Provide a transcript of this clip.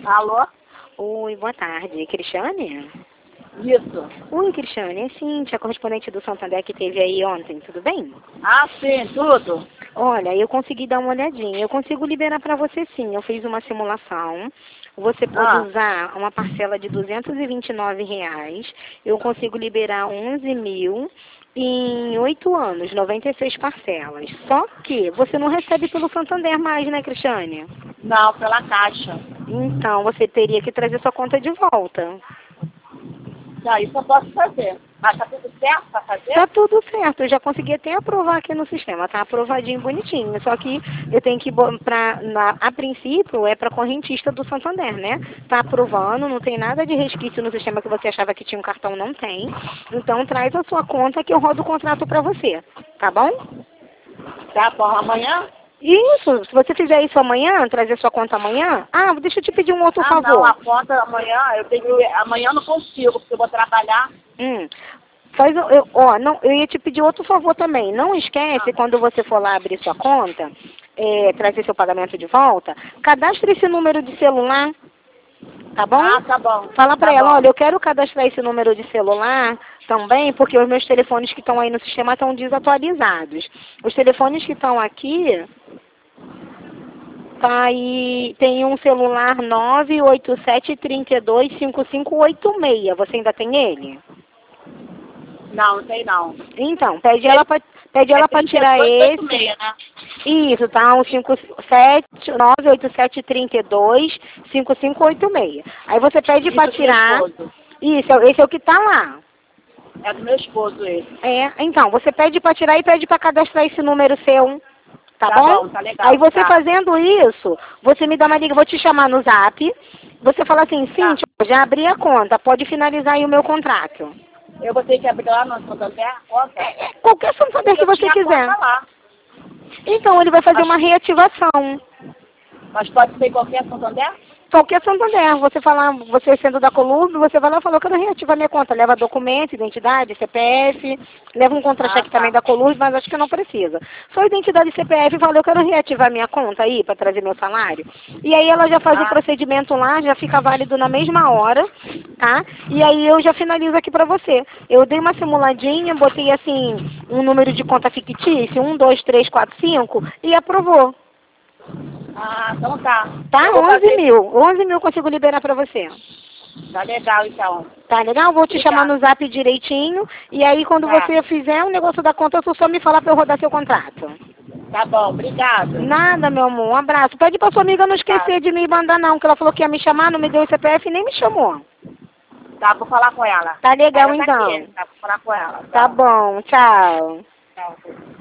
Alô? Oi, boa tarde. Cristiane? Isso. Oi, Cristiane. É Cíntia, correspondente do Santander que teve aí ontem, tudo bem? Ah, sim, tudo. Olha, eu consegui dar uma olhadinha. Eu consigo liberar para você sim. Eu fiz uma simulação. Você pode usar uma parcela de R$ 229. Eu consigo liberar 11 mil em 8 anos, 96 parcelas. Só que você não recebe pelo Santander mais, né, Cristiane? Não, pela Caixa. Então, você teria que trazer sua conta de volta. Já, isso eu posso fazer. Mas tá tudo certo pra fazer? Tá tudo certo, eu já consegui até aprovar aqui no sistema, tá aprovadinho, bonitinho. Só que eu tenho que, a princípio, é para correntista do Santander, né? Tá aprovando, não tem nada de resquício no sistema que você achava que tinha um cartão, não tem. Então traz a sua conta que eu rodo o contrato para você, tá bom? Tá bom, amanhã? Isso, se você fizer isso amanhã, trazer sua conta amanhã, deixa eu te pedir um outro favor. Não, a conta amanhã, amanhã eu não consigo, porque eu vou trabalhar. Eu ia te pedir outro favor também. Não esquece, quando você for lá abrir sua conta, trazer seu pagamento de volta, cadastre esse número de celular, tá bom? Ah, tá bom. Fala pra Tá ela, bom. olha, eu quero cadastrar esse número de celular também, porque os meus telefones que estão aí no sistema estão desatualizados. Os telefones que estão aqui, tá aí, tem um celular 987325586. Você ainda tem ele? Não, não tem não. Então, pede ela pra tirar esse. 3886, né? Isso, tá? 987325586. Aí você pede pra tirar. Isso, esse é o que tá lá. É do meu esposo esse. Então, você pede pra tirar e pede pra cadastrar esse número seu. Tá Tá bom? bom, tá legal, Aí você tá. fazendo isso, você me dá uma liga, vou te chamar no zap. Você fala assim, Cíntia, já abri a conta, pode finalizar aí o meu contrato. Eu vou ter que abrir lá no Santander a conta? Qualquer Santander que você quiser. Lá. Então, ele vai fazer uma reativação. Mas pode ser qualquer Santander? Qualquer Santander. Você sendo da Colúmbia, você vai lá e falou, eu quero reativar minha conta. Leva documento, identidade, CPF, leva um contra-cheque também da Colúmbia, mas acho que não precisa. Só identidade e CPF, fala, eu quero reativar minha conta aí para trazer meu salário. E aí ela já faz o procedimento lá, já fica válido na mesma hora, tá? E aí eu já finalizo aqui para você. Eu dei uma simuladinha, botei assim, um número de conta fictício, 1, 2, 3, 4, 5, e aprovou. Então tá. Tá? 11 mil. 11 mil eu consigo liberar pra você. Tá legal, então. Tá legal? Vou te chamar no zap direitinho. E aí, quando você fizer o negócio da conta, tu só me falar pra eu rodar seu contrato. Tá bom, obrigada. Nada, meu amor. Um abraço. Pede pra sua amiga não esquecer de me mandar, não. Que ela falou que ia me chamar, não me deu o CPF e nem me chamou. Tá, vou falar com ela. Tá legal, então. Tá, vou falar com ela. Tá bom. Tchau. Tchau.